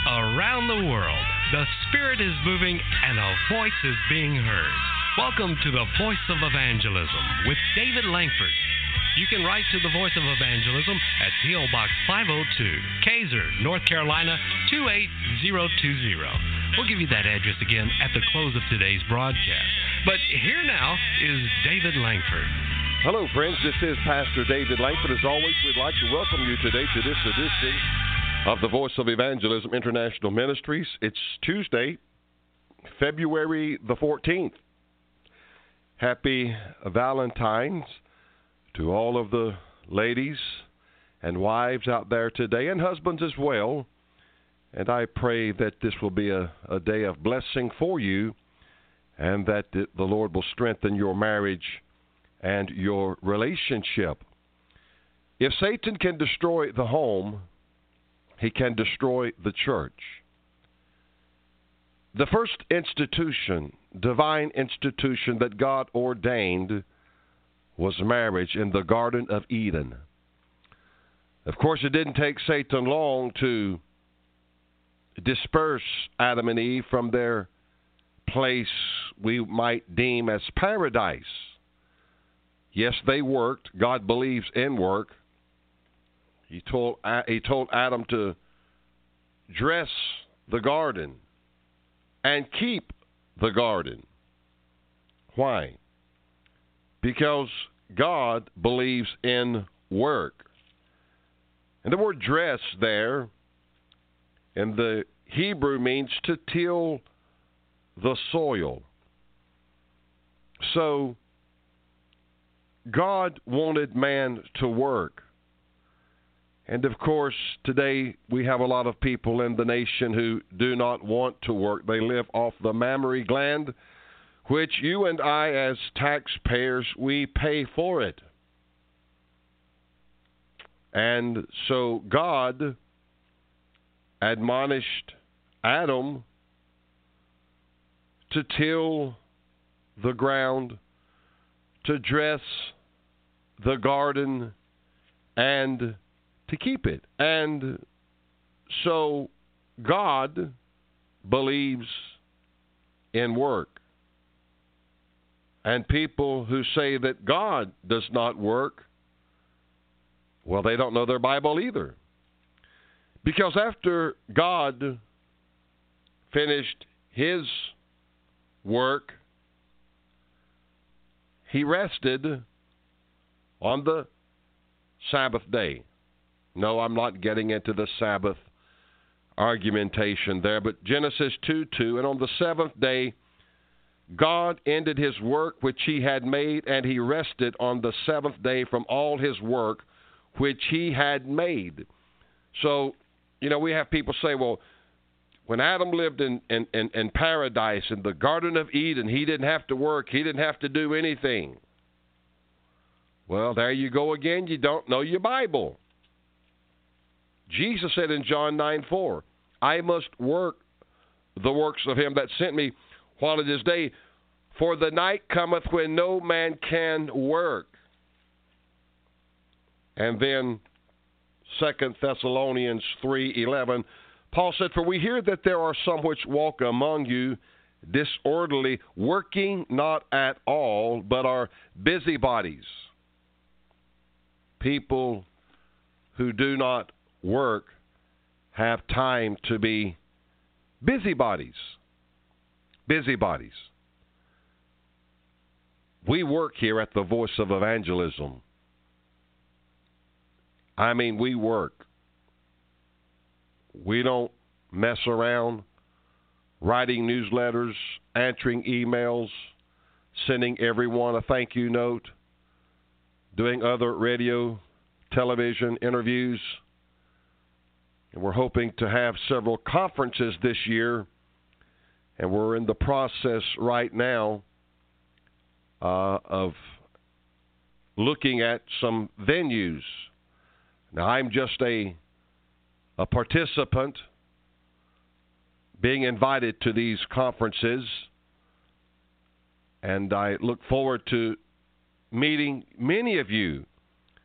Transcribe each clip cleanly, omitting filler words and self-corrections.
Around the world, the Spirit is moving and a voice is being heard. Welcome to the Voice of Evangelism with David Langford. You can write to the Voice of Evangelism at P.O. Box 502, Kaiser, North Carolina 28020. We'll give you that address again at the close of today's broadcast. But here now is David Langford. Hello, friends. This is Pastor David Langford. As always, we'd like to welcome you today to this edition of the Voice of Evangelism International Ministries. It's Tuesday, February the 14th. Happy Valentine's to all of the ladies and wives out there today, and husbands as well. And I pray that this will be a day of blessing for you, and that the Lord will strengthen your marriage and your relationship. If Satan can destroy the home, he can destroy the church. The first institution, divine institution that God ordained was marriage in the Garden of Eden. Of course, it didn't take Satan long to disperse Adam and Eve from their place we might deem as paradise. Yes, they worked. God believes in work. He told Adam to dress the garden and keep the garden. Why? Because God believes in work. And the word dress there in the Hebrew means to till the soil. So God wanted man to work. And of course, today we have a lot of people in the nation who do not want to work. They live off the mammary gland, which you and I as taxpayers, we pay for it. And so God admonished Adam to till the ground, to dress the garden, and to keep it. And so God believes in work. And people who say that God does not work, well, they don't know their Bible either. Because after God finished his work, he rested on the Sabbath day. No, I'm not getting into the Sabbath argumentation there, but Genesis 2:2, and on the seventh day, God ended his work which he had made, and he rested on the seventh day from all his work which he had made. So, we have people say, well, when Adam lived in paradise, in the Garden of Eden, he didn't have to work, he didn't have to do anything. Well, there you go again. You don't know your Bible. Jesus said in John 9:4, I must work the works of him that sent me while it is day, for the night cometh when no man can work. And then 2 Thessalonians 3:11, Paul said, for we hear that there are some which walk among you disorderly, working not at all, but are busybodies. People who do not work have time to be busybodies. Busybodies. We work here at the Voice of Evangelism. I mean, we work. We don't mess around writing newsletters, answering emails, sending everyone a thank you note, doing other radio, television interviews. And we're hoping to have several conferences this year, and we're in the process right now of looking at some venues. Now, I'm just a participant being invited to these conferences, and I look forward to meeting many of you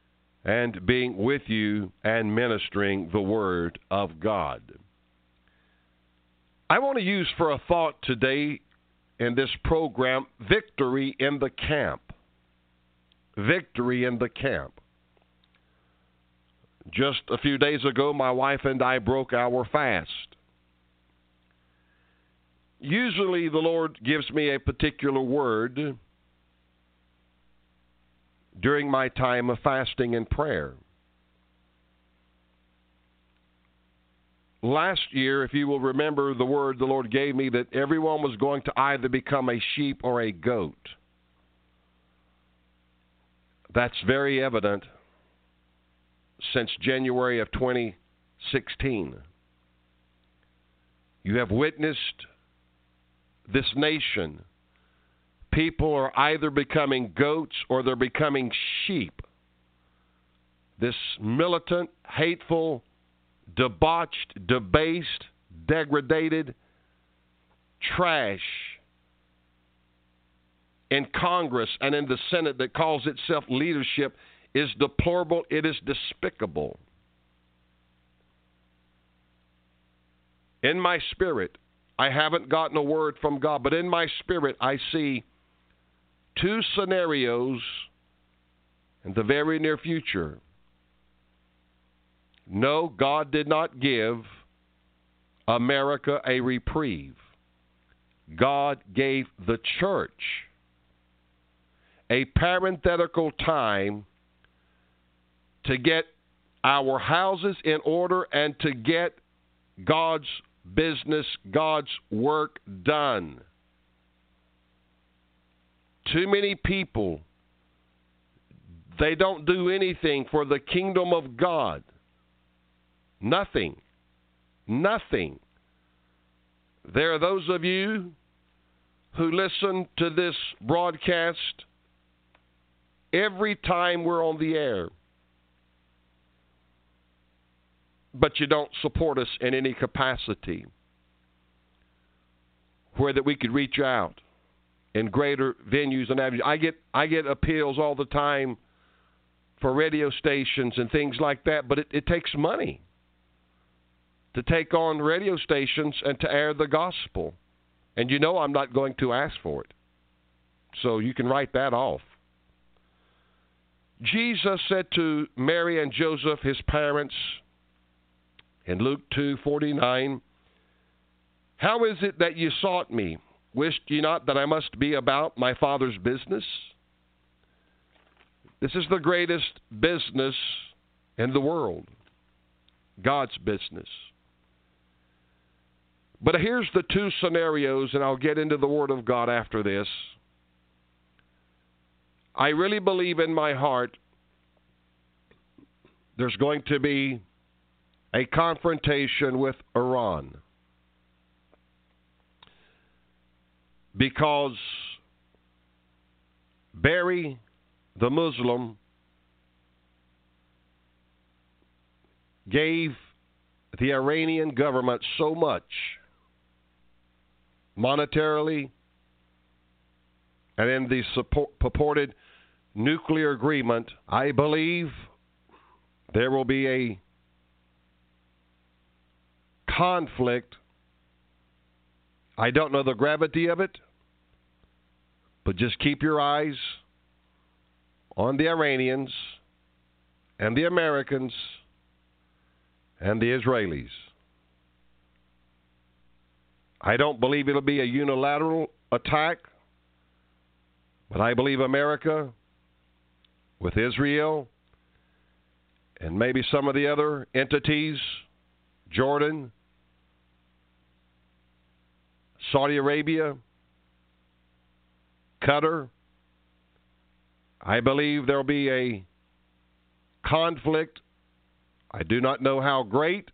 and being with you and ministering the Word of God. I want to use for a thought today in this program, victory in the camp. Victory in the camp. Just a few days ago, my wife and I broke our fast. Usually the Lord gives me a particular word during my time of fasting and prayer. Last year, if you will remember the word the Lord gave me, that everyone was going to either become a sheep or a goat. That's very evident since January of 2016. You have witnessed this nation. People are either becoming goats or they're becoming sheep. This militant, hateful, debauched, debased, degraded trash in Congress and in the Senate that calls itself leadership is deplorable. It is despicable. In my spirit, I haven't gotten a word from God, but in my spirit I see two scenarios in the very near future. No, God did not give America a reprieve. God gave the church a parenthetical time to get our houses in order and to get God's business, God's work done. Too many people, they don't do anything for the kingdom of God. Nothing. Nothing. There are those of you who listen to this broadcast every time we're on the air, but you don't support us in any capacity where that we could reach out in greater venues and avenues. I get appeals all the time for radio stations and things like that, but it takes money to take on radio stations and to air the gospel. And you know I'm not going to ask for it. So you can write that off. Jesus said to Mary and Joseph, his parents, in Luke 2:49, "How is it that you sought me? Wished ye not that I must be about my Father's business?" This is the greatest business in the world, God's business. But here's the two scenarios, and I'll get into the Word of God after this. I really believe in my heart there's going to be a confrontation with Iran, because Barry, the Muslim, gave the Iranian government so much monetarily and in the purported nuclear agreement. I believe there will be a conflict. I don't know the gravity of it, but just keep your eyes on the Iranians and the Americans and the Israelis. I don't believe it'll be a unilateral attack, but I believe America with Israel and maybe some of the other entities, Jordan, Saudi Arabia, Qatar, I believe there will be a conflict. I do not know how great.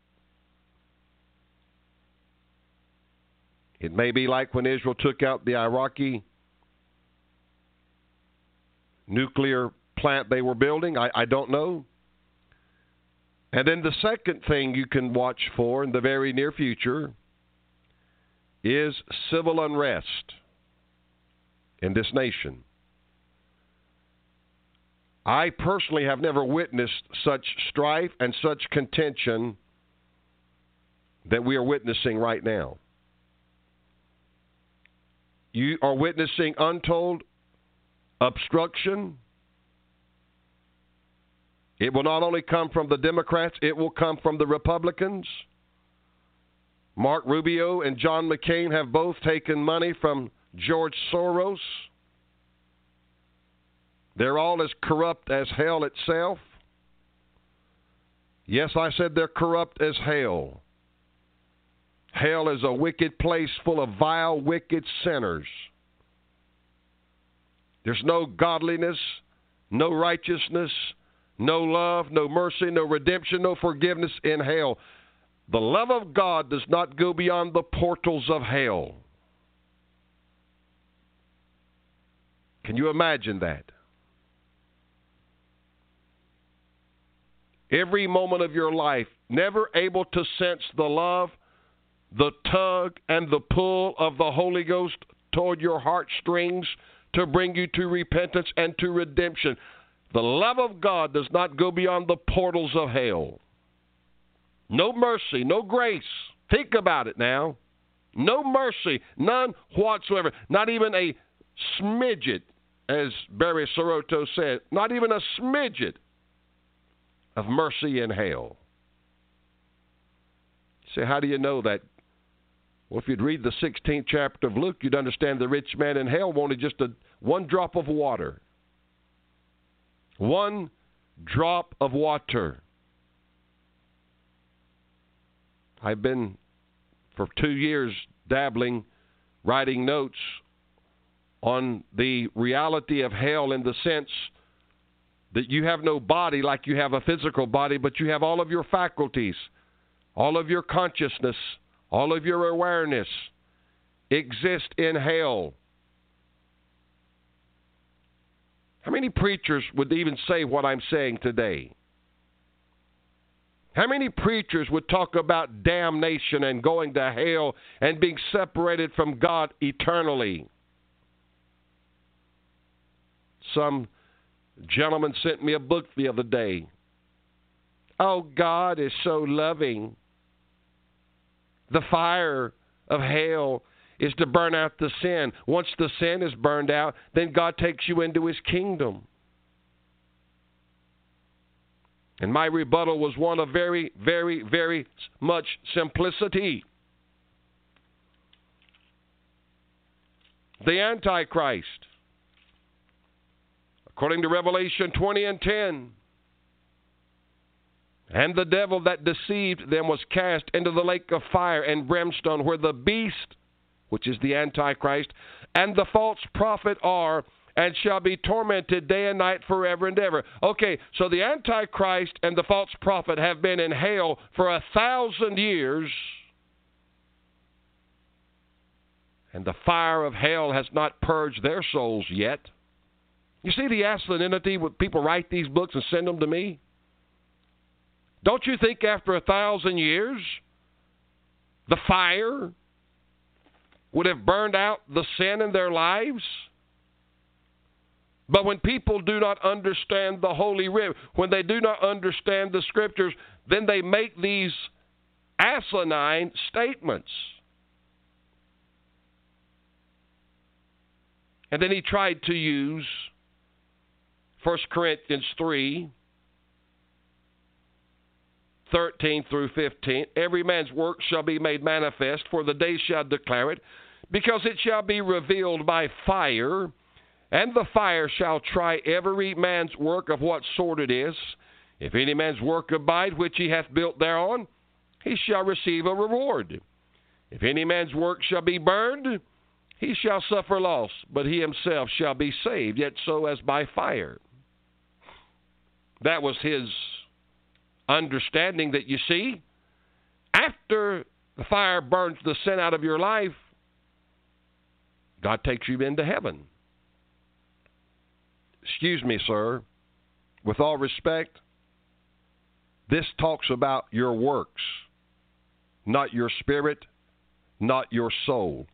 It may be like when Israel took out the Iraqi nuclear plant they were building. I don't know. And then the second thing you can watch for in the very near future is civil unrest in this nation. I personally have never witnessed such strife and such contention that we are witnessing right now. you are witnessing untold obstruction. It will not only come from the Democrats, it will come from the Republicans. Mark Rubio and John McCain have both taken money from George Soros. They're all as corrupt as hell itself. Yes, I said they're corrupt as hell. Hell is a wicked place full of vile, wicked sinners. There's no godliness, no righteousness, no love, no mercy, no redemption, no forgiveness in hell. The love of God does not go beyond the portals of hell. Can you imagine that? Every moment of your life, never able to sense the love, the tug, and the pull of the Holy Ghost toward your heartstrings to bring you to repentance and to redemption. The love of God does not go beyond the portals of hell. No mercy, no grace. Think about it now. No mercy, none whatsoever. Not even a smidget, as Barry Soto said, not even a smidget of mercy in hell. So how do you know that? Well, if you'd read the 16th chapter of Luke, you'd understand the rich man in hell wanted just one drop of water. One drop of water. I've been, for 2 years, dabbling, writing notes on the reality of hell in the sense that you have no body like you have a physical body, but you have all of your faculties, all of your consciousness, all of your awareness exist in hell. How many preachers would even say what I'm saying today? How many preachers would talk about damnation and going to hell and being separated from God eternally? Some gentleman sent me a book the other day. Oh, God is so loving. The fire of hell is to burn out the sin. Once the sin is burned out, then God takes you into His kingdom. And my rebuttal was one of very, very, very much simplicity. The Antichrist, according to Revelation 20 and 10, and the devil that deceived them was cast into the lake of fire and brimstone, where the beast, which is the Antichrist, and the false prophet are, and shall be tormented day and night forever and ever. Okay, so the Antichrist and the false prophet have been in hell for 1,000 years, and the fire of hell has not purged their souls yet. You see the asinity when people write these books and send them to me? Don't you think after 1,000 years, the fire would have burned out the sin in their lives? But when people do not understand the Holy Writ, when they do not understand the Scriptures, then they make these asinine statements. And then he tried to use 1 Corinthians 3, 13 through 15. Every man's work shall be made manifest, for the day shall declare it, because it shall be revealed by fire, and the fire shall try every man's work of what sort it is. If any man's work abide, which he hath built thereon, he shall receive a reward. If any man's work shall be burned, he shall suffer loss, but he himself shall be saved, yet so as by fire. That was his understanding that, you see, after the fire burns the sin out of your life, God takes you into heaven. Excuse me, sir. With all respect, this talks about your works, not your spirit, not your soul.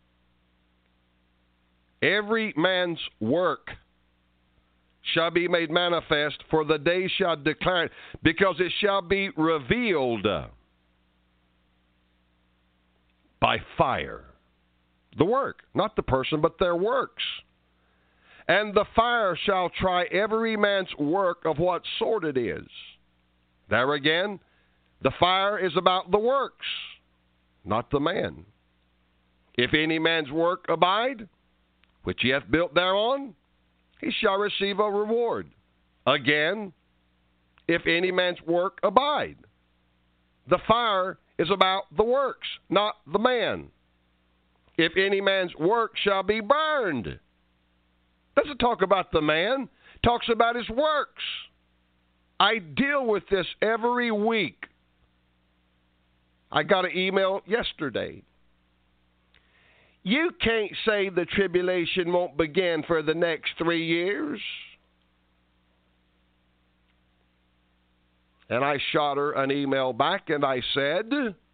Every man's work shall be made manifest, for the day shall declare it, because it shall be revealed by fire. The work, not the person, but their works. And the fire shall try every man's work of what sort it is. There again, the fire is about the works, not the man. If any man's work abide, which he hath built thereon, he shall receive a reward. Again, if any man's work abide. The fire is about the works, not the man. If any man's work shall be burned. Doesn't talk about the man, talks about his works. I deal with this every week. I got an email yesterday. You can't say the tribulation won't begin for the next 3 years. And I shot her an email back and I said,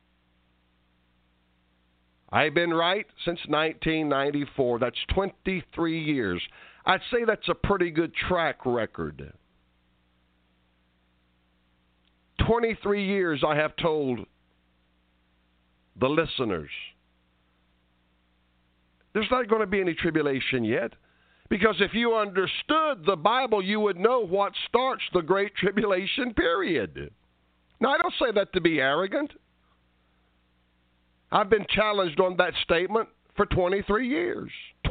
I've been right since 1994. That's 23 years. I'd say that's a pretty good track record. 23 years I have told the listeners, there's not going to be any tribulation yet. Because if you understood the Bible, you would know what starts the Great Tribulation period. Now, I don't say that to be arrogant. I've been challenged on that statement for 23 years.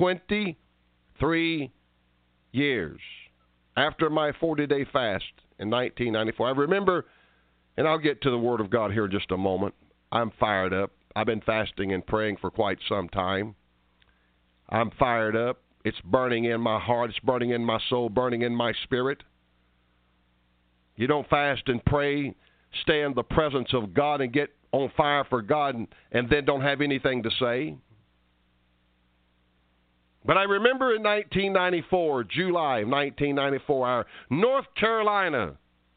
23 years. After my 40-day fast in 1994. I remember, and I'll get to the Word of God here in just a moment. I'm fired up. I've been fasting and praying for quite some time. I'm fired up. It's burning in my heart. It's burning in my soul, burning in my spirit. You don't fast and pray, stay in the presence of God and get on fire for God and then don't have anything to say. But I remember in 1994, July of 1994, our North Carolina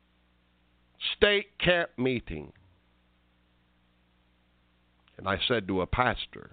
state camp meeting. And I said to a pastor,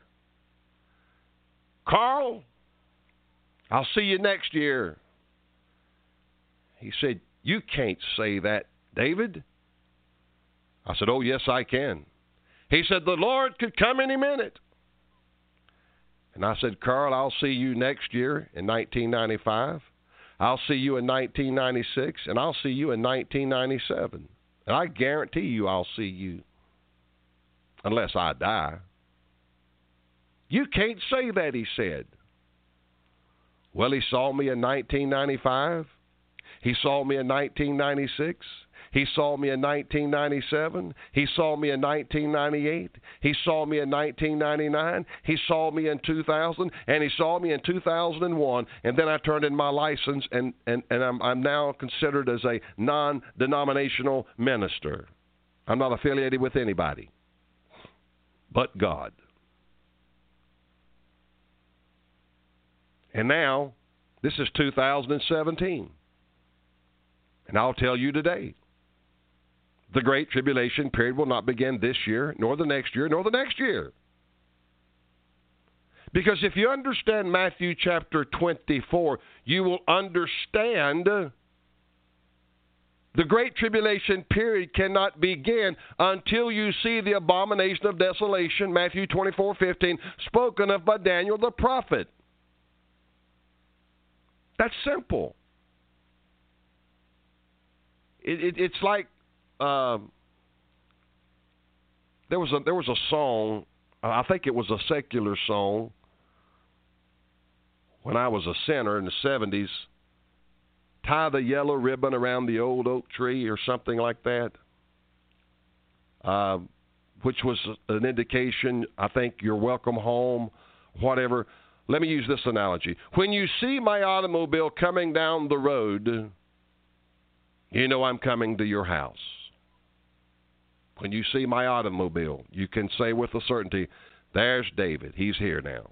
Carl, I'll see you next year. He said, you can't say that, David. I said, oh, yes, I can. He said, the Lord could come any minute. And I said, Carl, I'll see you next year in 1995. I'll see you in 1996, and I'll see you in 1997. And I guarantee you I'll see you unless I die. You can't say that, he said. Well, he saw me in 1995. He saw me in 1996. He saw me in 1997. He saw me in 1998. He saw me in 1999. He saw me in 2000. And he saw me in 2001. And then I turned in my license, and I'm now considered as a non-denominational minister. I'm not affiliated with anybody but God. And now, this is 2017. And I'll tell you today, the Great Tribulation period will not begin this year, nor the next year, nor the next year. Because if you understand Matthew chapter 24, you will understand the Great Tribulation period cannot begin until you see the abomination of desolation, Matthew 24:15, spoken of by Daniel the prophet. That's simple. It's like there was a song. I think it was a secular song when I was a sinner in the 70s. Tie the yellow ribbon around the old oak tree or something like that, which was an indication, I think, you're welcome home, whatever. Let me use this analogy. When you see my automobile coming down the road, you know I'm coming to your house. When you see my automobile, you can say with a certainty, there's David. He's here now.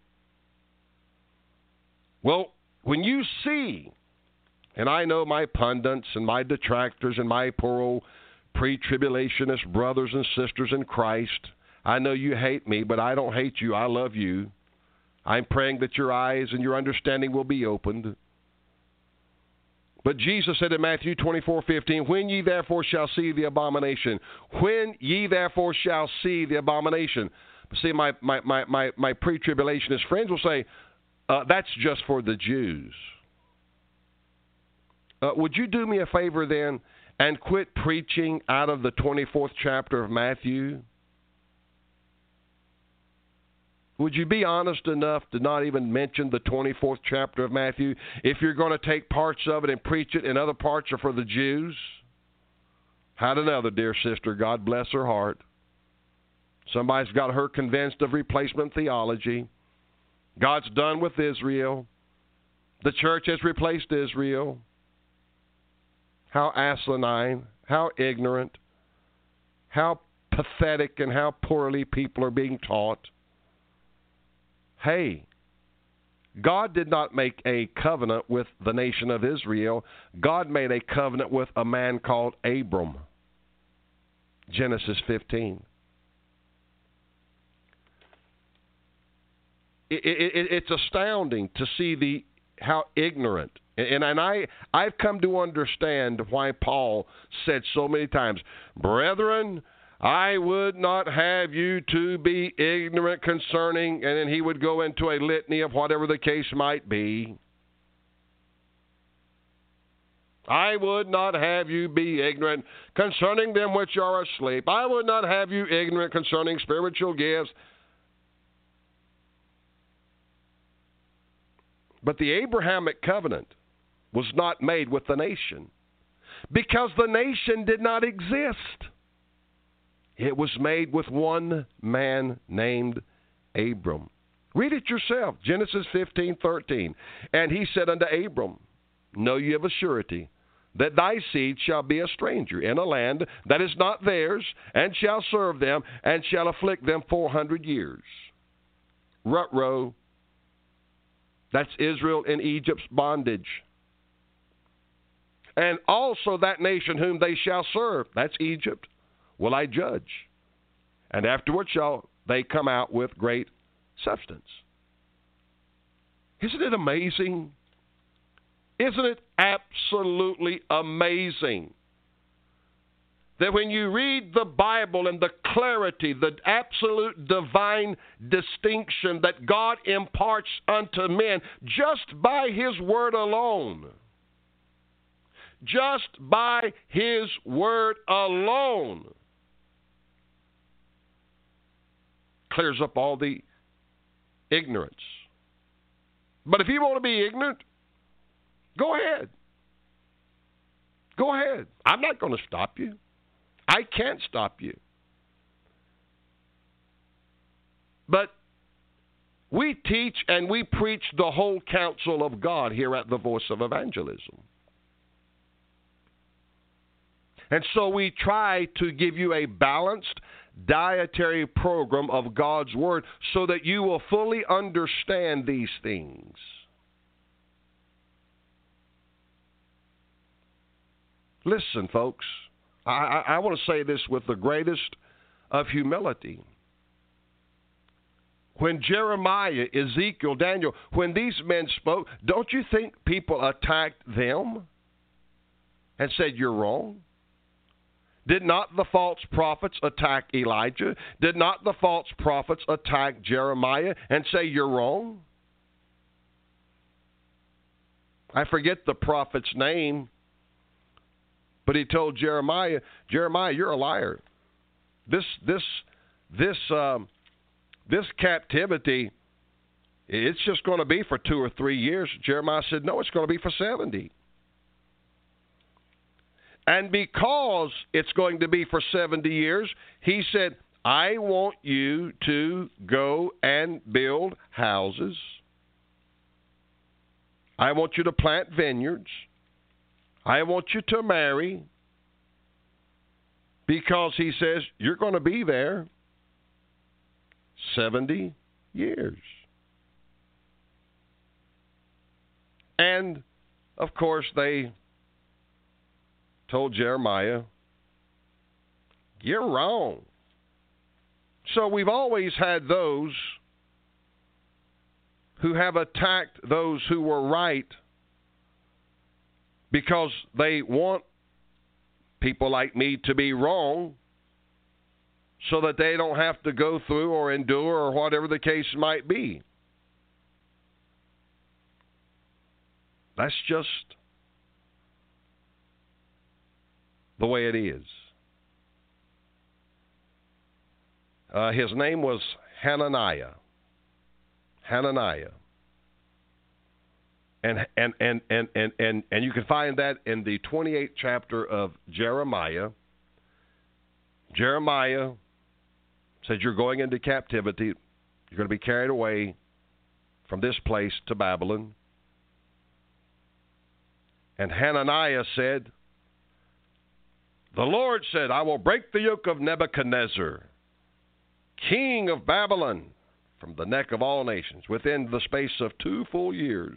Well, when you see, and I know my pundits and my detractors and my poor old pre-tribulationist brothers and sisters in Christ, I know you hate me, but I don't hate you. I love you. I'm praying that your eyes and your understanding will be opened. But Jesus said in Matthew 24:15, when ye therefore shall see the abomination, when ye therefore shall see the abomination. See, my pre-tribulationist friends will say, that's just for the Jews. Would you do me a favor then and quit preaching out of the 24th chapter of Matthew? Would you be honest enough to not even mention the 24th chapter of Matthew if you're going to take parts of it and preach it and other parts are for the Jews? Had another dear sister, God bless her heart. Somebody's got her convinced of replacement theology. God's done with Israel. The church has replaced Israel. How asinine, how ignorant, how pathetic, and how poorly people are being taught. Hey, God did not make a covenant with the nation of Israel. God made a covenant with a man called Abram. Genesis 15. It's astounding to see how ignorant. And I've come to understand why Paul said so many times, brethren, I would not have you to be ignorant concerning, and then he would go into a litany of whatever the case might be. I would not have you be ignorant concerning them which are asleep. I would not have you ignorant concerning spiritual gifts. But the Abrahamic covenant was not made with the nation because the nation did not exist. It was made with one man named Abram. Read it yourself, Genesis 15:13. And he said unto Abram, know ye of a surety that thy seed shall be a stranger in a land that is not theirs, and shall serve them, and shall afflict them 400 years. Rut-row. That's Israel in Egypt's bondage. And also that nation whom they shall serve, that's Egypt, will I judge. And afterward shall they come out with great substance. Isn't it amazing? Isn't it absolutely amazing that when you read the Bible and the clarity, the absolute divine distinction that God imparts unto men just by His Word alone, just by His Word alone, clears up all the ignorance. But if you want to be ignorant, go ahead. Go ahead. I'm not going to stop you. I can't stop you. But we teach and we preach the whole counsel of God here at the Voice of Evangelism. And so we try to give you a balanced dietary program of God's Word so that you will fully understand these things. Listen, folks, I want to say this with the greatest of humility. When Jeremiah, Ezekiel, Daniel, when these men spoke, don't you think people attacked them and said, you're wrong? Did not the false prophets attack Elijah? Did not the false prophets attack Jeremiah and say, you're wrong? I forget the prophet's name, but he told Jeremiah, you're a liar. This captivity, it's just going to be for 2 or 3 years. Jeremiah said, no, it's going to be for 70. And because it's going to be for 70 years, he said, I want you to go and build houses. I want you to plant vineyards. I want you to marry. Because he says, you're going to be there 70 years. And, of course, they told Jeremiah, you're wrong. So we've always had those who have attacked those who were right because they want people like me to be wrong so that they don't have to go through or endure or whatever the case might be. That's just the way it is. His name was Hananiah. Hananiah. And you can find that in the 28th chapter of Jeremiah. Jeremiah said, you're going into captivity. You're going to be carried away from this place to Babylon. And Hananiah said, the Lord said, I will break the yoke of Nebuchadnezzar, king of Babylon, from the neck of all nations, within the space of 2 full years.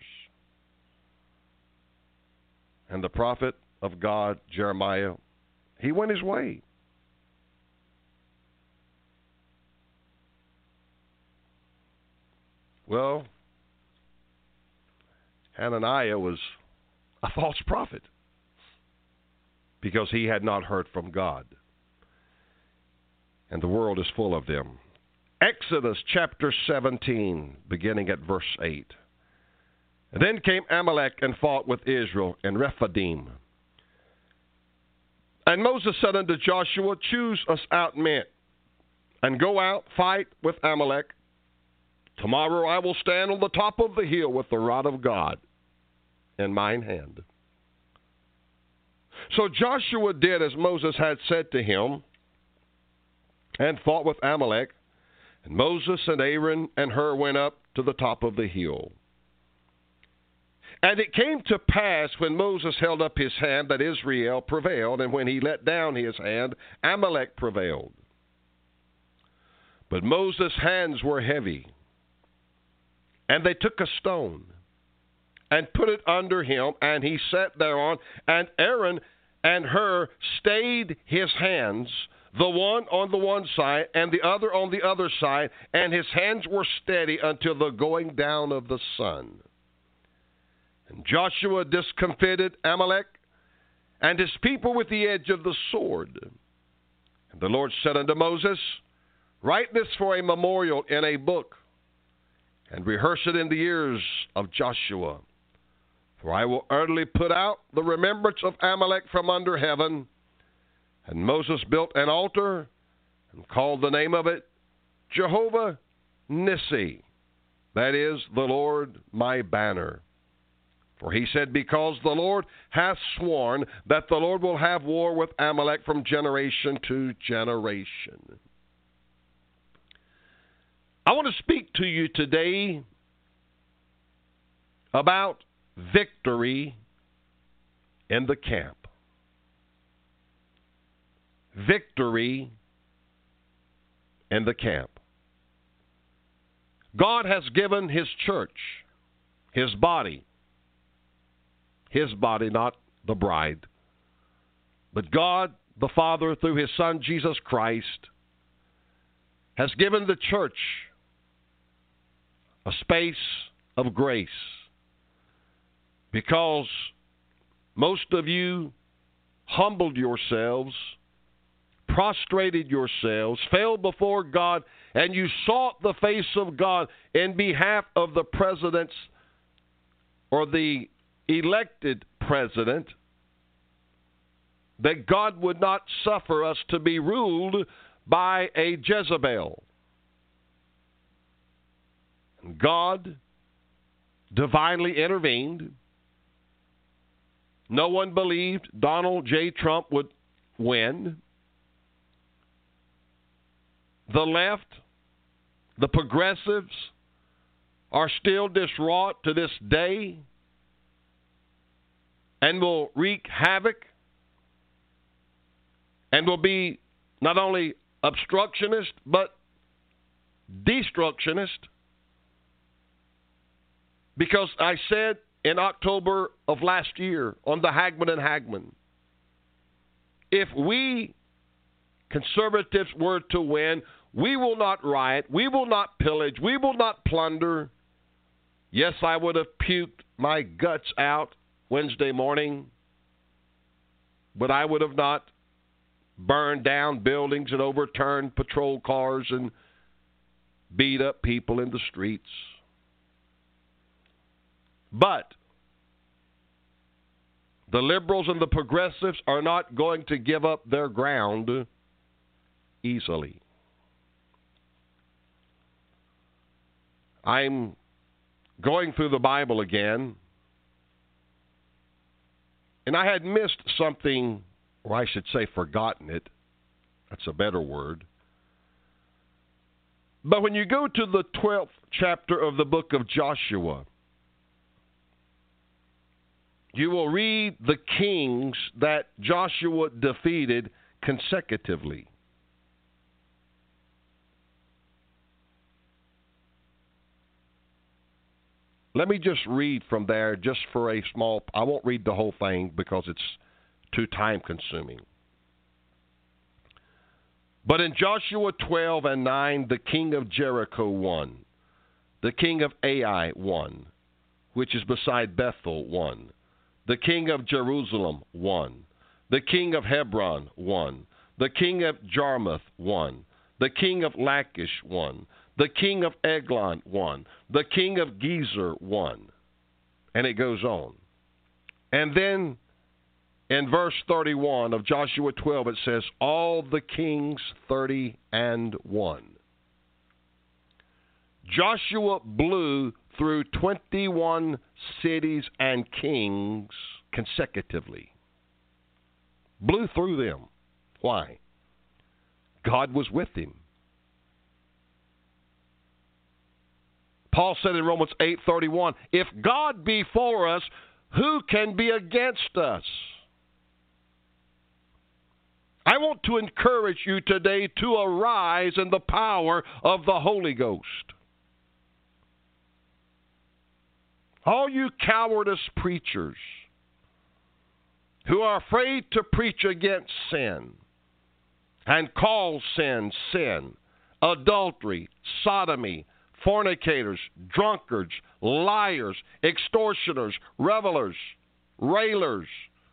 And the prophet of God, Jeremiah, he went his way. Well, Hananiah was a false prophet because he had not heard from God. And the world is full of them. Exodus chapter 17, beginning at verse 8. And then came Amalek and fought with Israel in Rephidim. And Moses said unto Joshua, choose us out men, and go out, fight with Amalek. Tomorrow I will stand on the top of the hill with the rod of God in mine hand. So Joshua did as Moses had said to him, and fought with Amalek. And Moses and Aaron and Hur went up to the top of the hill. And it came to pass when Moses held up his hand that Israel prevailed, and when he let down his hand, Amalek prevailed. But Moses' hands were heavy, and they took a stone and put it under him, and he sat thereon, and Aaron and Hur stayed his hands, the one on the one side and the other on the other side, and his hands were steady until the going down of the sun. And Joshua discomfited Amalek and his people with the edge of the sword. And the Lord said unto Moses, write this for a memorial in a book, and rehearse it in the ears of Joshua. For I will utterly put out the remembrance of Amalek from under heaven. And Moses built an altar and called the name of it Jehovah Nissi, that is, the Lord my banner. For he said, because the Lord hath sworn that the Lord will have war with Amalek from generation to generation. I want to speak to you today about victory in the camp. Victory in the camp. God has given his church, his body, not the bride, but God the Father through his Son Jesus Christ has given the church a space of grace, because most of you humbled yourselves, prostrated yourselves, fell before God, and you sought the face of God in behalf of the presidents or the elected president, that God would not suffer us to be ruled by a Jezebel. God divinely intervened. No one believed Donald J. Trump would win. The left, the progressives, are still distraught to this day and will wreak havoc and will be not only obstructionist but destructionist. Because I said in October of last year on the Hagman and Hagman, if we conservatives were to win, we will not riot, we will not pillage, we will not plunder. Yes, I would have puked my guts out Wednesday morning, but I would have not burn down buildings and overturn patrol cars and beat up people in the streets. But the liberals and the progressives are not going to give up their ground easily. I'm going through the Bible again, and I had missed something, or I should say forgotten it. That's a better word. But when you go to the 12th chapter of the book of Joshua, you will read the kings that Joshua defeated consecutively. Let me just read from there just for a small... I won't read the whole thing because it's too time-consuming. But in Joshua 12 and 9, the king of Jericho won. The king of Ai won, which is beside Bethel, won. The king of Jerusalem won. The king of Hebron won. The king of Jarmuth won. The king of Lachish won. The king of Eglon won. The king of Gezer won. And it goes on. And then in verse 31 of Joshua 12, it says, all the kings 30-1. Joshua blew through 21 cities and kings consecutively. Blew through them. Why? God was with him. Paul said in Romans 8:31, if God be for us, who can be against us? I want to encourage you today to arise in the power of the Holy Ghost. All you cowardice preachers who are afraid to preach against sin and call sin, sin, adultery, sodomy, fornicators, drunkards, liars, extortioners, revelers, railers.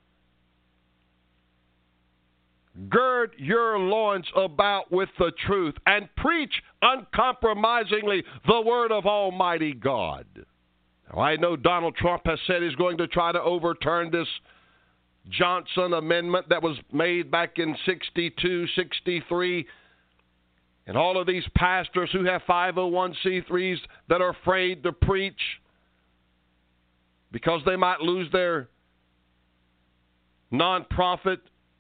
Gird your loins about with the truth and preach uncompromisingly the word of Almighty God. Now, I know Donald Trump has said he's going to try to overturn this Johnson Amendment that was made back in 62, 63. And all of these pastors who have 501c3s that are afraid to preach because they might lose their nonprofit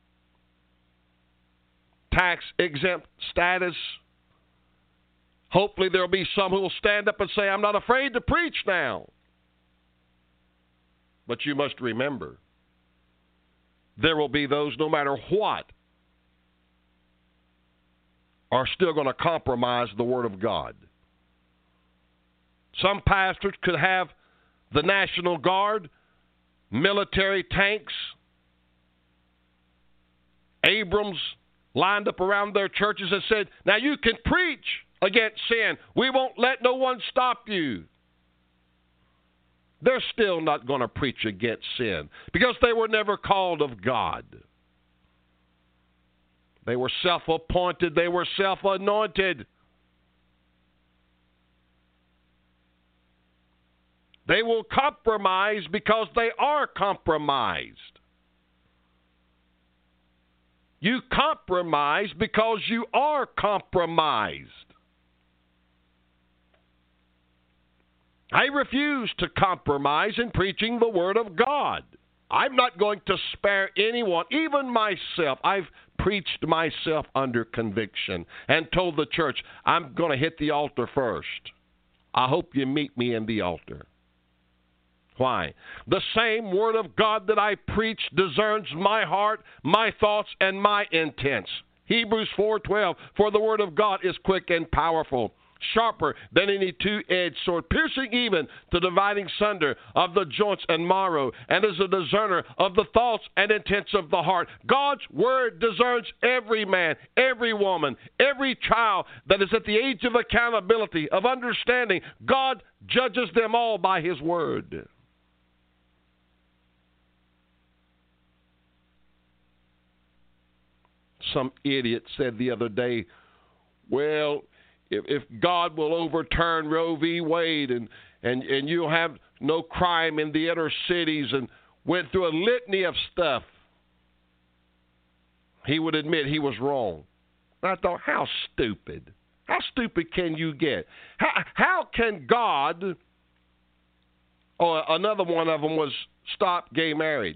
tax-exempt status. Hopefully there will be some who will stand up and say, I'm not afraid to preach now. But you must remember, there will be those, no matter what, are still going to compromise the Word of God. Some pastors could have the National Guard, military tanks, Abrams lined up around their churches and said, now you can preach against sin. We won't let no one stop you. They're still not going to preach against sin because they were never called of God. They were self-appointed. They were self-anointed. They will compromise because they are compromised. You compromise because you are compromised. I refuse to compromise in preaching the Word of God. I'm not going to spare anyone, even myself. I've preached myself under conviction and told the church, I'm going to hit the altar first. I hope you meet me in the altar. Why? The same Word of God that I preach discerns my heart, my thoughts, and my intents. Hebrews 4:12, for the Word of God is quick and powerful, sharper than any two-edged sword, piercing even to dividing sunder of the joints and marrow, and is a discerner of the thoughts and intents of the heart. God's Word discerns every man, every woman, every child that is at the age of accountability, of understanding. God judges them all by His Word. some idiot said the other day, well, if God will overturn Roe v. Wade and you'll have no crime in the inner cities, and went through a litany of stuff, he would admit he was wrong. And I thought, how stupid. How stupid can you get? How can God, another one of them was stop gay marriage.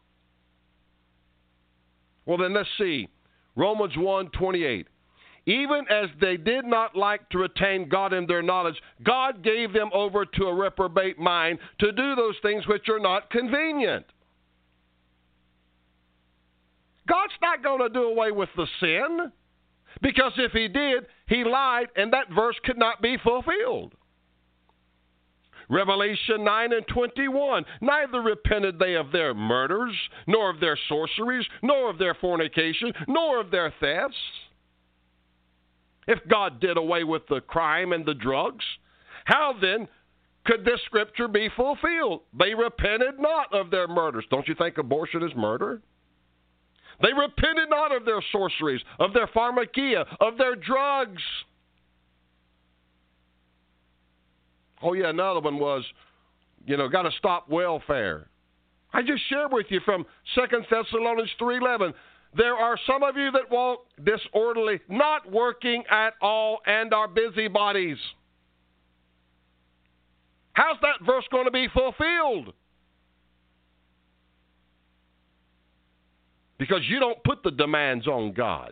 Well, then let's see. Romans 1:28. Even as they did not like to retain God in their knowledge, God gave them over to a reprobate mind to do those things which are not convenient. God's not going to do away with the sin, because if he did, he lied, and that verse could not be fulfilled. Revelation 9:21, neither repented they of their murders, nor of their sorceries, nor of their fornication, nor of their thefts. If God did away with the crime and the drugs, how then could this scripture be fulfilled? They repented not of their murders. Don't you think abortion is murder? They repented not of their sorceries, of their pharmakia, of their drugs. Oh, yeah, another one was, got to stop welfare. I just shared with you from 2 Thessalonians 3:11. There are some of you that walk disorderly, not working at all, and are busybodies. How's that verse going to be fulfilled? Because you don't put the demands on God.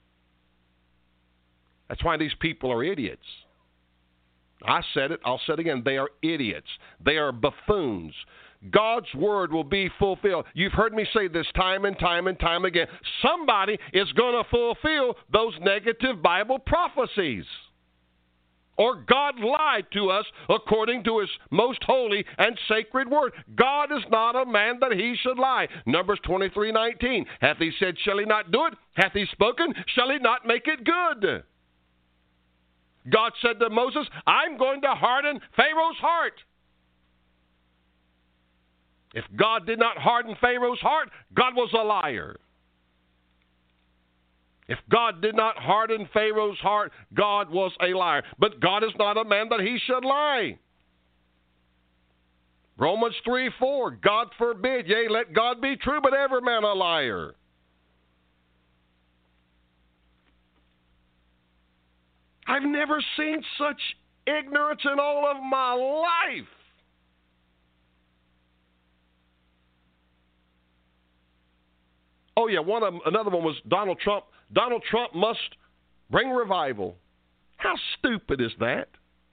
That's why these people are idiots. I said it, I'll say it again. They are idiots. They are buffoons. God's word will be fulfilled. You've heard me say this time and time and time again. Somebody is going to fulfill those negative Bible prophecies. Or God lied to us according to his most holy and sacred word. God is not a man that he should lie. Numbers 23:19. Hath he said, shall he not do it? Hath he spoken, shall he not make it good? God said to Moses, I'm going to harden Pharaoh's heart. If God did not harden Pharaoh's heart, God was a liar. If God did not harden Pharaoh's heart, God was a liar. But God is not a man that he should lie. Romans 3:4, God forbid, yea, let God be true, but every man a liar. I've never seen such ignorance in all of my life. Oh, yeah, another one was Donald Trump. Donald Trump must bring revival. How stupid is that?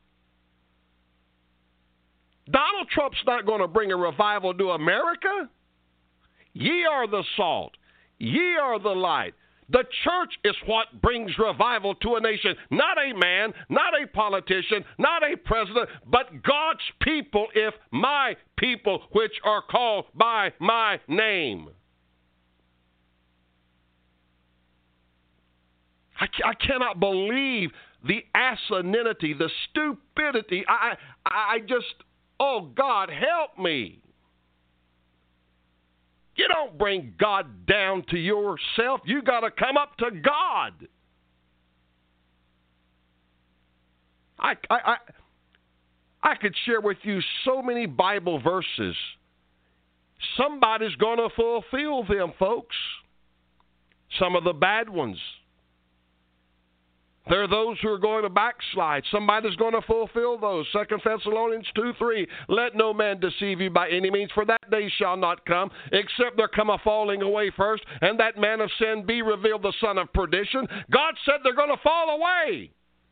Donald Trump's not going to bring a revival to America. Ye are the salt. Ye are the light. The church is what brings revival to a nation. Not a man, not a politician, not a president, but God's people, if my people, which are called by my name. I cannot believe the asininity, the stupidity. I just, oh, God, help me. You don't bring God down to yourself. You got to come up to God. I could share with you so many Bible verses. Somebody's going to fulfill them, folks. Some of the bad ones. There are those who are going to backslide. Somebody's going to fulfill those. 2 Thessalonians 2:3. Let no man deceive you by any means, for that day shall not come, except there come a falling away first, and that man of sin be revealed, the son of perdition. God said they're going to fall away.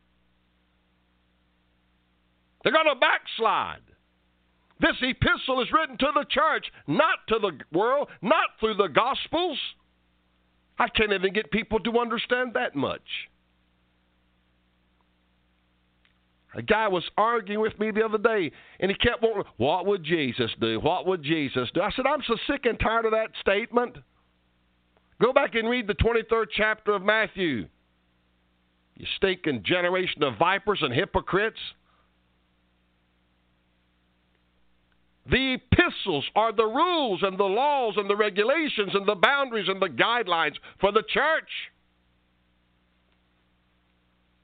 They're going to backslide. This epistle is written to the church, not to the world, not through the Gospels. I can't even get people to understand that much. A guy was arguing with me the other day, and he kept wanting, what would Jesus do? What would Jesus do? I said, I'm so sick and tired of that statement. Go back and read the 23rd chapter of Matthew. You stinking generation of vipers and hypocrites. The epistles are the rules and the laws and the regulations and the boundaries and the guidelines for the church.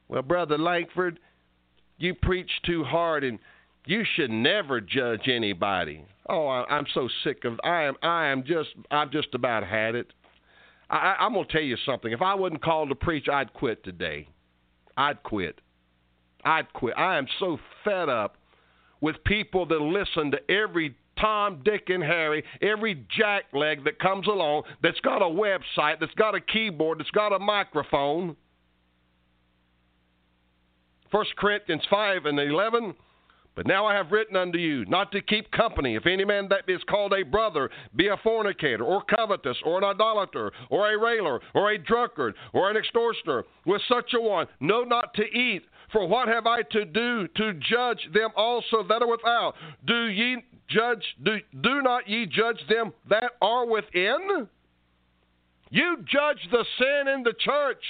Well, Brother Langford, you preach too hard and you should never judge anybody. Oh, I'm so sick of I've just about had it. I'm going to tell you something. If I wasn't called to preach, I'd quit today. I'd quit. I am so fed up with people that listen to every Tom, Dick, and Harry, every jackleg that comes along that's got a website, that's got a keyboard, that's got a microphone. 1 Corinthians 5:11, but now I have written unto you not to keep company. If any man that is called a brother be a fornicator, or covetous, or an idolater, or a railer, or a drunkard, or an extortioner, with such a one, know not to eat. For what have I to do to judge them also that are without? Do not ye judge them that are within? You judge the sin in the church.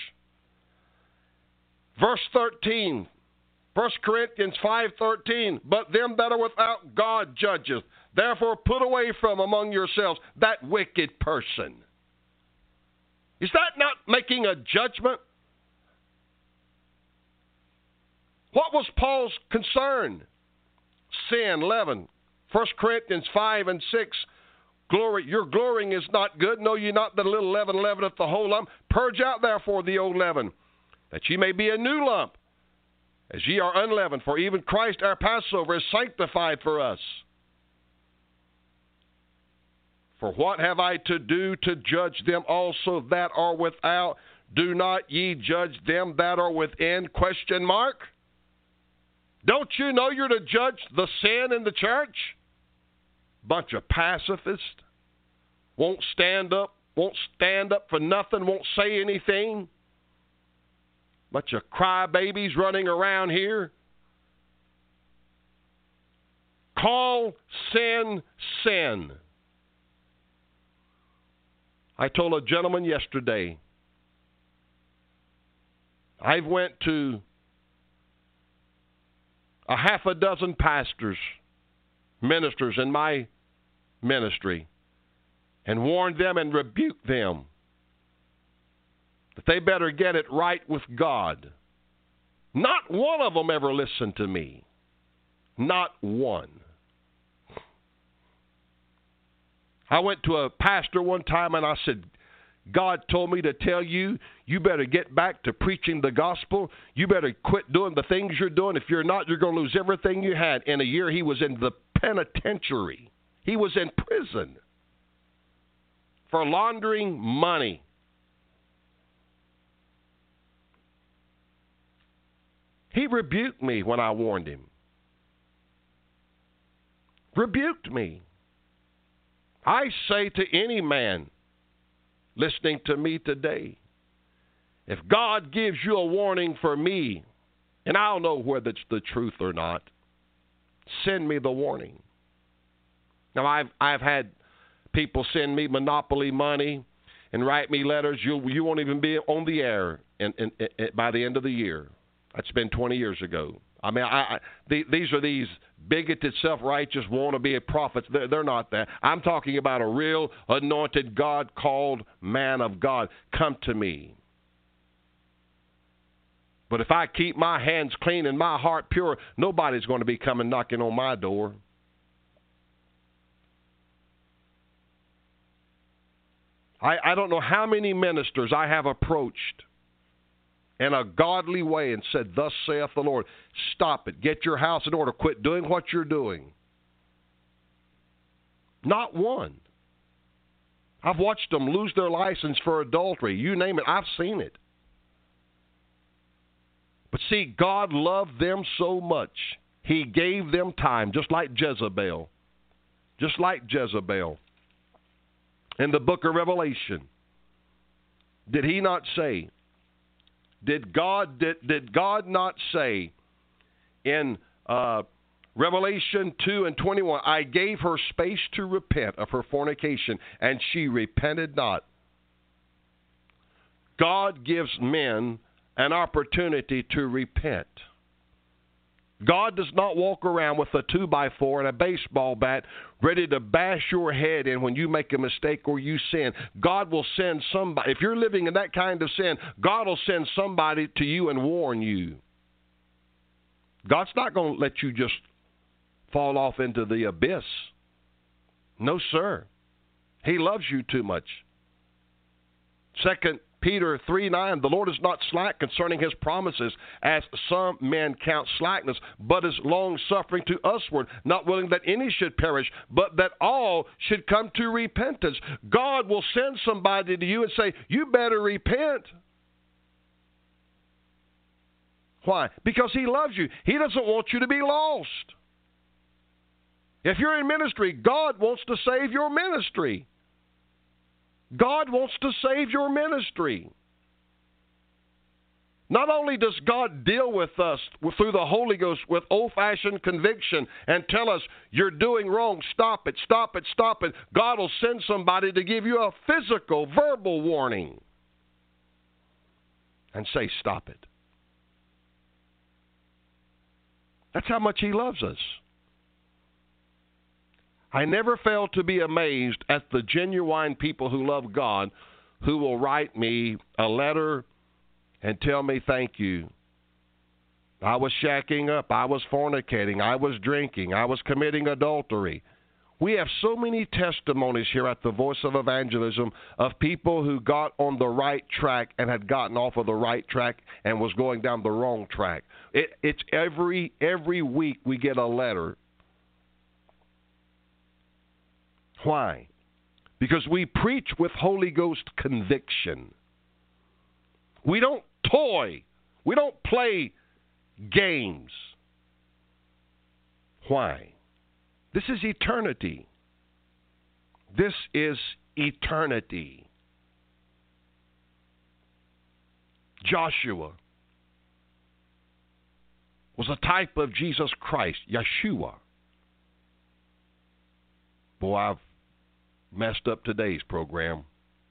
Verse 13, 1 Corinthians 5:13, but them that are without God judgeth. Therefore put away from among yourselves that wicked person. Is that not making a judgment? What was Paul's concern? Sin, 11. 1 Corinthians 5 and 6. Glory, your glorying is not good. Know ye not that a little leaven leaveneth the whole lump? Purge out therefore the old leaven, that ye may be a new lump, as ye are unleavened. For even Christ our Passover is sanctified for us. For what have I to do to judge them also that are without? Do not ye judge them that are within? ? Don't you know you're to judge the sin in the church? Bunch of pacifists. Won't stand up for nothing, won't say anything. Bunch of crybabies running around here. Call sin, sin. I told a gentleman yesterday, I went to a half a dozen pastors, ministers in my ministry, and warned them and rebuked them that they better get it right with God. Not one of them ever listened to me. Not one. I went to a pastor one time and I said, God told me to tell you, you better get back to preaching the gospel. You better quit doing the things you're doing. If you're not, you're going to lose everything you had. In a year, he was in the penitentiary. He was in prison for laundering money. He rebuked me when I warned him. Rebuked me. I say to any man listening to me today, if God gives you a warning for me, and I'll know whether it's the truth or not, send me the warning. Now, I've had people send me Monopoly money and write me letters. You won't even be on the air by the end of the year. That's been 20 years ago. I mean, these are these bigoted, self-righteous, wannabe prophets. They're not that. I'm talking about a real anointed, God-called man of God. Come to me. But if I keep my hands clean and my heart pure, nobody's going to be coming knocking on my door. I don't know how many ministers I have approached in a godly way and said, thus saith the Lord. Stop it. Get your house in order. Quit doing what you're doing. Not one. I've watched them lose their license for adultery. You name it. I've seen it. But see, God loved them so much. He gave them time, just like Jezebel. Just like Jezebel. In the book of Revelation, did he not say, Did God not say in Revelation 2:21, I gave her space to repent of her fornication, and she repented not? God gives men an opportunity to repent. God does not walk around with a 2x4 and a baseball bat ready to bash your head in when you make a mistake or you sin. God will send somebody. If you're living in that kind of sin, God will send somebody to you and warn you. God's not going to let you just fall off into the abyss. No, sir. He loves you too much. 2 Peter 3:9, the Lord is not slack concerning his promises, as some men count slackness, but is long-suffering to usward, not willing that any should perish, but that all should come to repentance. God will send somebody to you and say, you better repent. Why? Because he loves you. He doesn't want you to be lost. If you're in ministry, God wants to save your ministry. God wants to save your ministry. Not only does God deal with us through the Holy Ghost with old-fashioned conviction and tell us, you're doing wrong, stop it, stop it, stop it. God will send somebody to give you a physical, verbal warning and say, stop it. That's how much he loves us. I never fail to be amazed at the genuine people who love God who will write me a letter and tell me thank you. I was shacking up. I was fornicating. I was drinking. I was committing adultery. We have so many testimonies here at the Voice of Evangelism of people who got on the right track and had gotten off of the right track and was going down the wrong track. It's every week we get a letter. Why? Because we preach with Holy Ghost conviction. We don't toy. We don't play games. Why? This is eternity. This is eternity. Joshua was a type of Jesus Christ, Yeshua. Boy, I've messed up today's program.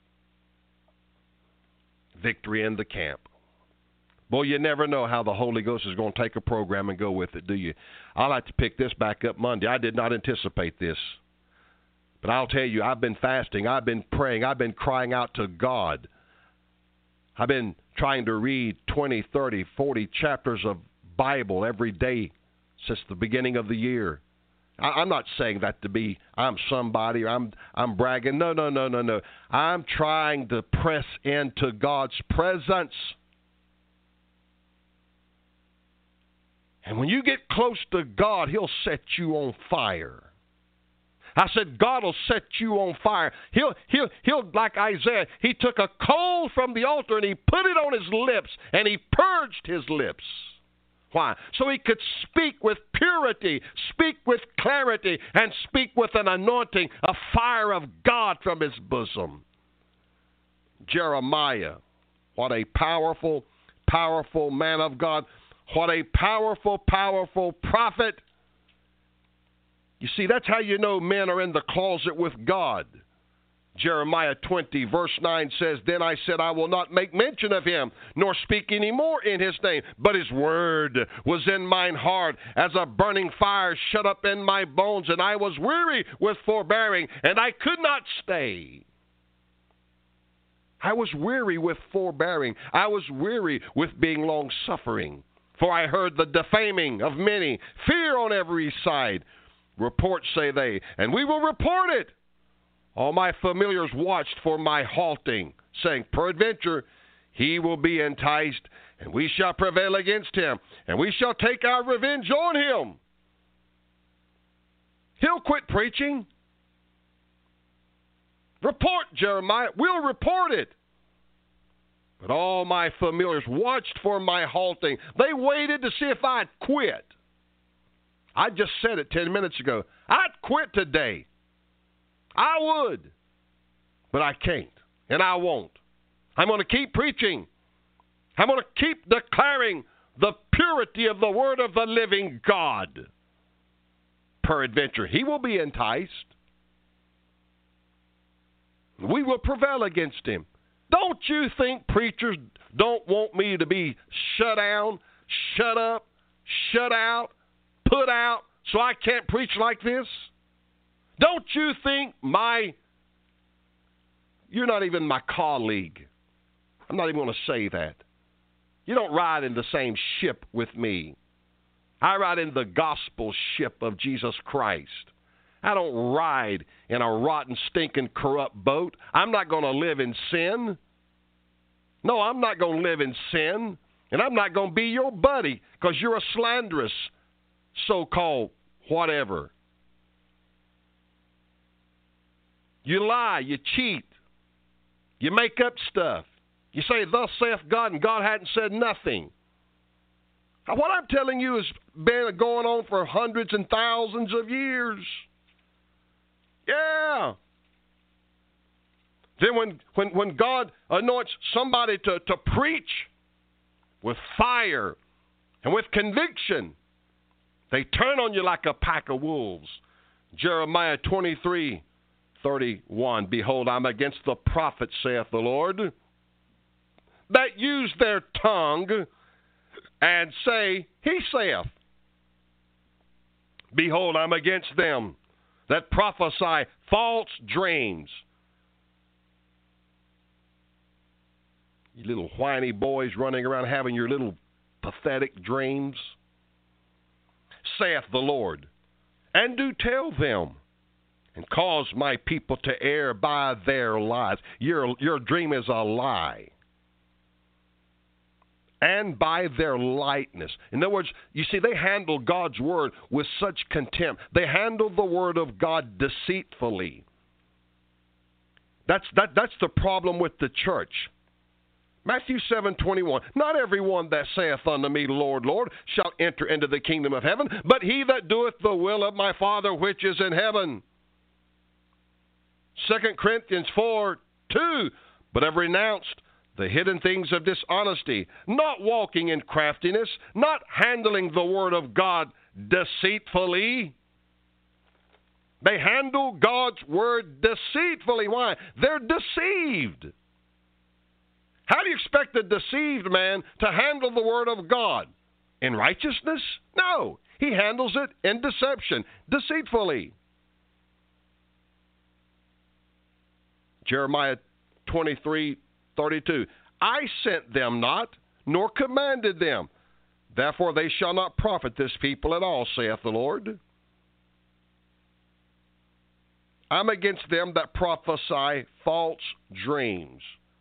Victory in the camp. Boy, you never know how the Holy Ghost is going to take a program and go with it, do you? I'll have to pick this back up Monday. I did not anticipate this. But I'll tell you, I've been fasting. I've been praying. I've been crying out to God. I've been trying to read 20, 30, 40 chapters of Bible every day since the beginning of the year. I'm not saying that to be I'm somebody or I'm bragging. No. I'm trying to press into God's presence. And when you get close to God, he'll set you on fire. I said, God will set you on fire. He'll like Isaiah, he took a coal from the altar and he put it on his lips and he purged his lips. Why? So he could speak with purity, speak with clarity, and speak with an anointing, a fire of God from his bosom. Jeremiah, what a powerful, powerful man of God. What a powerful, powerful prophet. You see, that's how you know men are in the closet with God. Jeremiah 20, verse 9 says, Then I said, I will not make mention of him, nor speak any more in his name. But his word was in mine heart, as a burning fire shut up in my bones, and I was weary with forbearing, and I could not stay. I was weary with forbearing. I was weary with being long-suffering. For I heard the defaming of many, fear on every side. Reports, say they, and we will report it. All my familiars watched for my halting, saying, Peradventure, he will be enticed, and we shall prevail against him, and we shall take our revenge on him. He'll quit preaching. Report, Jeremiah. We'll report it. But all my familiars watched for my halting. They waited to see if I'd quit. I just said it 10 minutes ago. I'd quit today. I would. But I can't. And I won't. I'm going to keep preaching. I'm going to keep declaring the purity of the word of the living God. Peradventure, he will be enticed. We will prevail against him. Don't you think preachers don't want me to be shut down, shut up, shut out, put out so I can't preach like this? Don't you think you're not even my colleague. I'm not even going to say that. You don't ride in the same ship with me. I ride in the gospel ship of Jesus Christ. I don't ride in a rotten, stinking, corrupt boat. I'm not going to live in sin. No, I'm not going to live in sin. And I'm not going to be your buddy because you're a slanderous so-called whatever. You lie, you cheat, you make up stuff. You say, thus saith God, and God hadn't said nothing. What I'm telling you has been going on for hundreds and thousands of years. Yeah. Then when God anoints somebody to preach with fire and with conviction, they turn on you like a pack of wolves. Jeremiah 23:31. Behold, I'm against the prophets, saith the Lord, that use their tongue and say, he saith. Behold, I'm against them that prophesy false dreams. You little whiny boys running around having your little pathetic dreams, saith the Lord, and do tell them, and cause my people to err by their lies. Your dream is a lie. And by their lightness. In other words, you see, they handle God's word with such contempt. They handle the word of God deceitfully. That's the problem with the church. Matthew 7:21. Not everyone that saith unto me, Lord, Lord, shall enter into the kingdom of heaven, but he that doeth the will of my Father which is in heaven. 2 Corinthians 4:2. But have renounced the hidden things of dishonesty, not walking in craftiness, not handling the word of God deceitfully. They handle God's word deceitfully. Why? They're deceived. How do you expect a deceived man to handle the word of God? In righteousness? No. He handles it in deception, deceitfully. Jeremiah 23:32. I sent them not, nor commanded them. Therefore they shall not profit this people at all, saith the Lord. I'm against them that prophesy false dreams.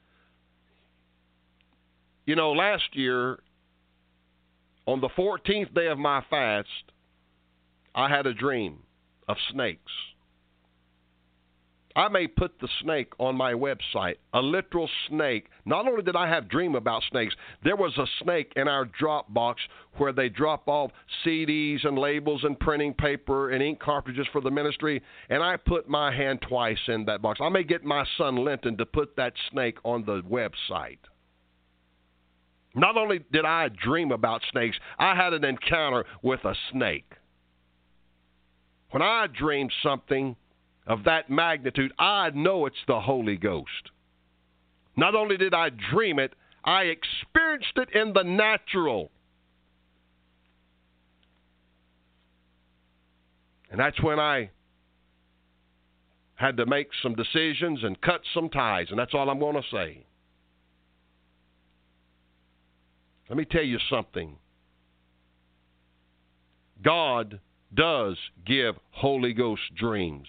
You know, last year, on the 14th day of my fast, I had a dream of snakes. I may put the snake on my website, a literal snake. Not only did I have a dream about snakes, there was a snake in our drop box where they drop off CDs and labels and printing paper and ink cartridges for the ministry, and I put my hand twice in that box. I may get my son Linton to put that snake on the website. Not only did I dream about snakes, I had an encounter with a snake. When I dream something of that magnitude, I know it's the Holy Ghost. Not only did I dream it, I experienced it in the natural. And that's when I had to make some decisions and cut some ties, and that's all I'm going to say. Let me tell you something. God does give Holy Ghost dreams.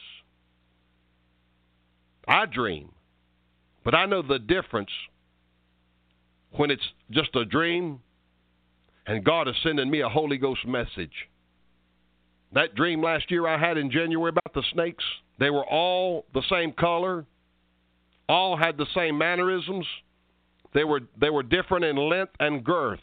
I dream, but I know the difference when it's just a dream and God is sending me a Holy Ghost message. That dream last year I had in January about the snakes, they were all the same color, all had the same mannerisms. They were different in length and girth.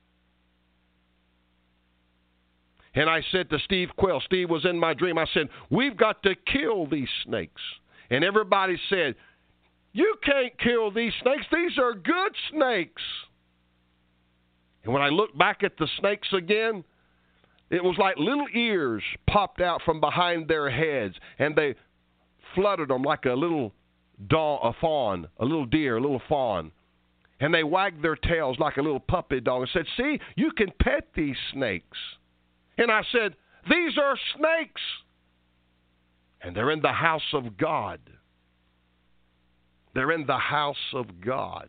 And I said to Steve Quell, Steve was in my dream, I said, we've got to kill these snakes. And everybody said, you can't kill these snakes. These are good snakes. And when I looked back at the snakes again, it was like little ears popped out from behind their heads, and they fluttered them like a little fawn, a little deer, a little fawn. And they wagged their tails like a little puppy dog and said, see, you can pet these snakes. And I said, These are snakes. And they're in the house of God. They're in the house of God.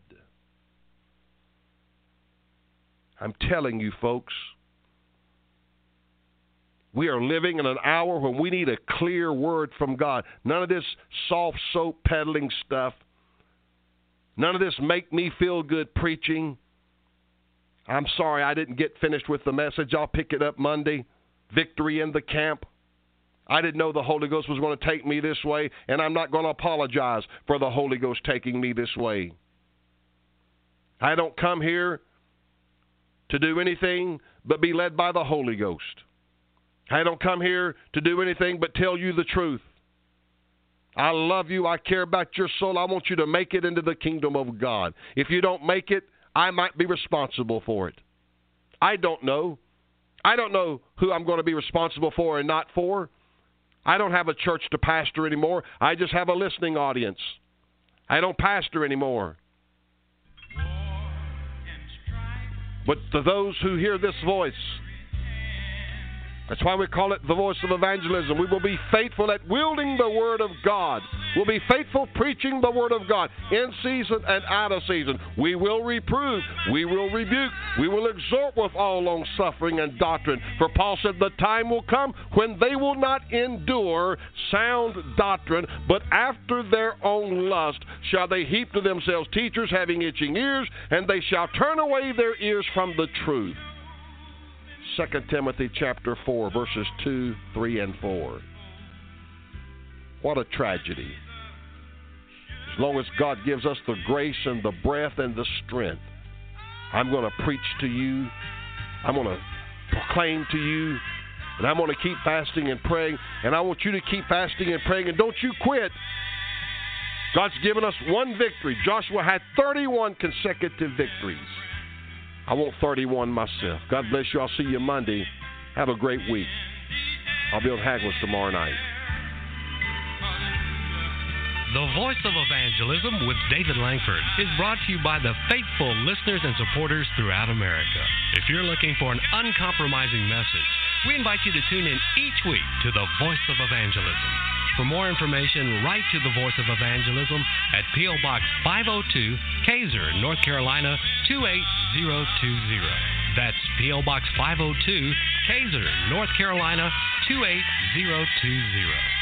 I'm telling you, folks, we are living in an hour when we need a clear word from God. None of this soft soap peddling stuff. None of this make me feel good preaching. I'm sorry I didn't get finished with the message. I'll pick it up Monday. Victory in the camp. I didn't know the Holy Ghost was going to take me this way, and I'm not going to apologize for the Holy Ghost taking me this way. I don't come here to do anything but be led by the Holy Ghost. I don't come here to do anything but tell you the truth. I love you. I care about your soul. I want you to make it into the kingdom of God. If you don't make it, I might be responsible for it. I don't know. I don't know who I'm going to be responsible for and not for. I don't have a church to pastor anymore. I just have a listening audience. I don't pastor anymore. But to those who hear this voice, that's why we call it the voice of evangelism. We will be faithful at wielding the word of God. We'll be faithful preaching the word of God in season and out of season. We will reprove. We will rebuke. We will exhort with all long suffering and doctrine. For Paul said the time will come when they will not endure sound doctrine, but after their own lust shall they heap to themselves teachers having itching ears, and they shall turn away their ears from the truth. 2 Timothy chapter 4, verses 2, 3, and 4. What a tragedy. As long as God gives us the grace and the breath and the strength, I'm going to preach to you. I'm going to proclaim to you. And I'm going to keep fasting and praying. And I want you to keep fasting and praying. And don't you quit. God's given us one victory. Joshua had 31 consecutive victories. I want 31 myself. God bless you. I'll see you Monday. Have a great week. I'll be on Haggles tomorrow night. The Voice of Evangelism with David Langford is brought to you by the faithful listeners and supporters throughout America. If you're looking for an uncompromising message, we invite you to tune in each week to the Voice of Evangelism. For more information, write to the Voice of Evangelism at P.O. Box 502, Kaiser, North Carolina 28020. That's P.O. Box 502, Kaiser, North Carolina 28020.